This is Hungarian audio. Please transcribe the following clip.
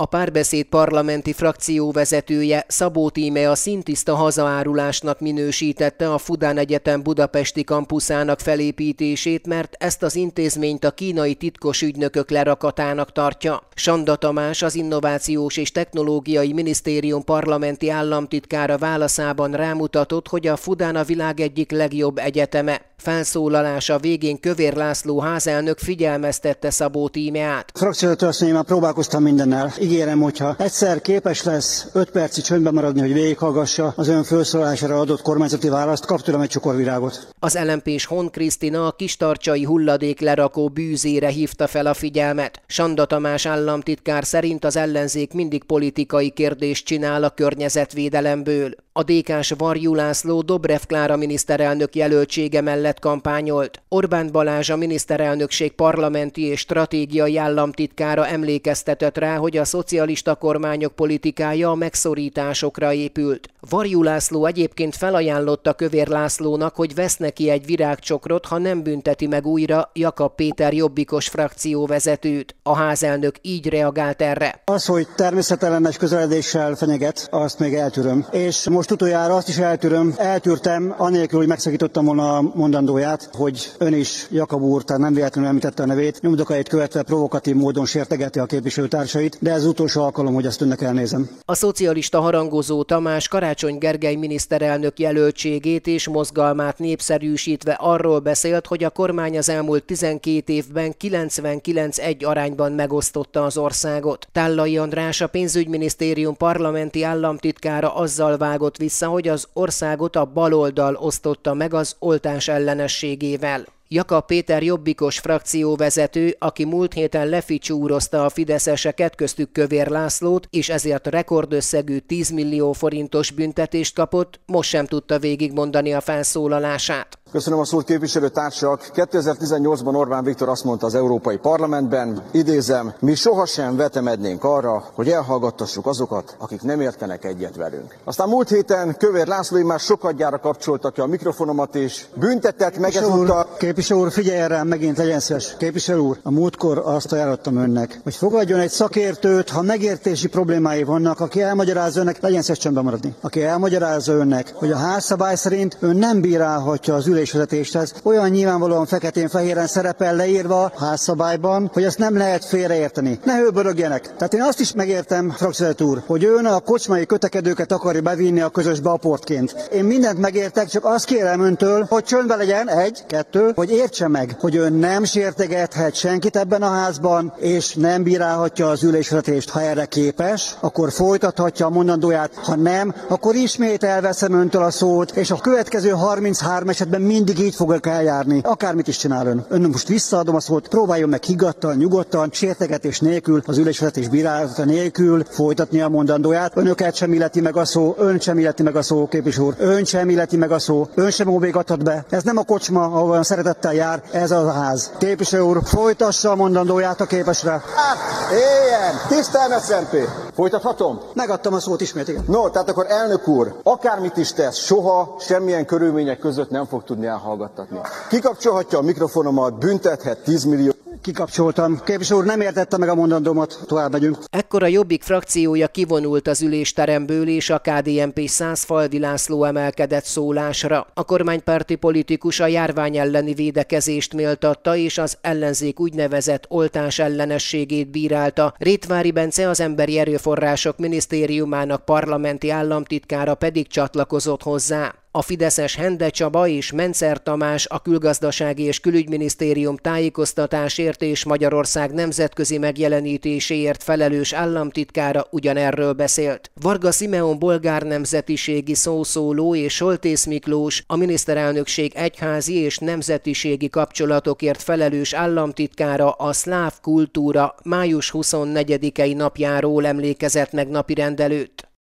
A Párbeszéd parlamenti frakcióvezetője, Szabó Tíme a szintiszta hazaárulásnak minősítette a Fudán Egyetem budapesti kampuszának felépítését, mert ezt az intézményt a kínai titkos ügynökök lerakatának tartja. Sanda Tamás, az Innovációs és Technológiai Minisztérium parlamenti államtitkára válaszában rámutatott, hogy a Fudán a világ egyik legjobb egyeteme. Felszólalása végén Kövér László házelnök figyelmeztette Szabó Tímeát. Frakcióvezető asszony, már próbálkoztam mindennel. Ígérem, hogyha egyszer képes lesz 5 percig csöndben maradni, hogy végighallgassa az ön felszólalására adott kormányzati választ, kap tőlem egy csokorvirágot. Az LMP-s Hon Krisztina a kistarcsai hulladéklerakó bűzére hívta fel a figyelmet. Sanda Tamás államtitkár szerint az ellenzék mindig politikai kérdést csinál a környezetvédelemből. A DK-s Varjú László Dobrev Klára miniszterelnök jelöltsége mellett kampányolt. Orbán Balázs, a miniszterelnökség parlamenti és stratégiai államtitkára emlékeztetett rá, hogy a szocialista kormányok politikája a megszorításokra épült. Varjú László egyébként felajánlotta Kövér Lászlónak, hogy vesz neki egy virágcsokrot, ha nem bünteti meg újra Jakab Péter jobbikos frakcióvezetőt. A házelnök így reagált erre. Az, hogy természetellenes közeledéssel fenyeget, azt még eltűröm. És most utoljára azt is eltűrtem, anélkül, hogy megszakítottam volna a mondandóját, hogy ön is, Jakab úr, tehát nem véletlenül említette a nevét, nyomdokait követve provokatív módon sértegeti a képviselőtársait, de ez utolsó alkalom, hogy ezt önnek elnézem. A szocialista harangozó Tamás Karácsony Gergely miniszterelnök jelöltségét és mozgalmát népszerűsítve arról beszélt, hogy a kormány az elmúlt 12 évben 99-1 arányban megosztotta az országot. Tállai András, a pénzügyminisztérium parlamenti államtitkára azzal vágott vissza, hogy az országot a baloldal osztotta meg az oltás ellenességével. Jakab Péter jobbikos frakcióvezető, aki múlt héten leficsúrozta a fideszeseket, köztük Kövér Lászlót, és ezért rekordösszegű 10 millió forintos büntetést kapott, most sem tudta végigmondani a felszólalását. Köszönöm a szót, képviselőtársak! 2018-ban Orbán Viktor azt mondta az Európai Parlamentben, idézem, mi sohasem vetemednénk arra, hogy elhallgattassuk azokat, akik nem értenek egyet velünk. Aztán múlt héten Kövér László már sokadjára kapcsolta ki a mikrofonomat, és büntetett meg ezúttal. Képviselő úr, figyeljen rám, megint legyen szíves. Képviselő úr, a múltkor azt ajánlottam önnek, hogy fogadjon egy szakértőt, ha megértési problémái vannak, aki elmagyarázza önnek, legyen szíves csöndben maradni. Aki elmagyarázza önnek, hogy a házszabály szerint ön nem bírálhatja az ülésvezetést. Ez olyan nyilvánvalóan feketén-fehéren szerepel leírva a házszabályban, hogy ezt nem lehet félreérteni. Ne hőbörögjenek. Tehát én azt is megértem, frakcióvezető úr, hogy ön a kocsmai kötekedőket akarja bevinni a közösbe aportként. Én mindent megértek, csak azt kérem öntől, hogy csöndben legyen, 1, 2, hogy értse meg, hogy ön nem sértegethet senkit ebben a házban, és nem bírálhatja az ülésvezetést. Ha erre képes, akkor folytathatja a mondandóját, ha nem, akkor ismét elveszem öntől a szót, és a következő 33 esetben mindig így fogok eljárni. Akármit is csinál ön. Ön most visszaadom a szót, próbáljon meg higgadtan, nyugodtan, sértegetés nélkül, az ülésvezetés bírálata nélkül folytatni a mondandóját. Önöket sem illeti meg a szó, ön sem illeti meg a szó, képviselő úr. Ön sem illeti meg a szó, ön sem óvégathat be. Ez nem a kocsma, ahol szeretettel jár, ez az a ház. Képviselő úr, folytassa a mondandóját, a képesre. Éljen! Tisztelmet Szempé! Folytathatom? Megadtam a szót ismét, igen. No, tehát akkor elnök úr, akármit is tesz, soha, semmilyen körülmények között nem fog tudni elhallgattatni. Kikapcsolhatja a mikrofonomat, büntethet 10 millió. Kikapcsoltam. Képviselő úr, nem értette meg a mondandómat. Tovább megyünk. Ekkor a Jobbik frakciója kivonult az ülésteremből, és a KDNP Szászfalvi László emelkedett szólásra. A kormánypárti politikus a járvány elleni védekezést méltatta, és az ellenzék úgynevezett oltás ellenességét bírálta. Rétvári Bence, az Emberi Erőforrások Minisztériumának parlamenti államtitkára pedig csatlakozott hozzá. A fideszes Hende Csaba és Mencer Tamás, a Külgazdasági és Külügyminisztérium tájékoztatásért és Magyarország nemzetközi megjelenítéséért felelős államtitkára ugyanerről beszélt. Varga Simeon bolgár nemzetiségi szószóló és Soltész Miklós, a miniszterelnökség egyházi és nemzetiségi kapcsolatokért felelős államtitkára a szláv kultúra május 24-i napjáról emlékezett meg napirend előtt.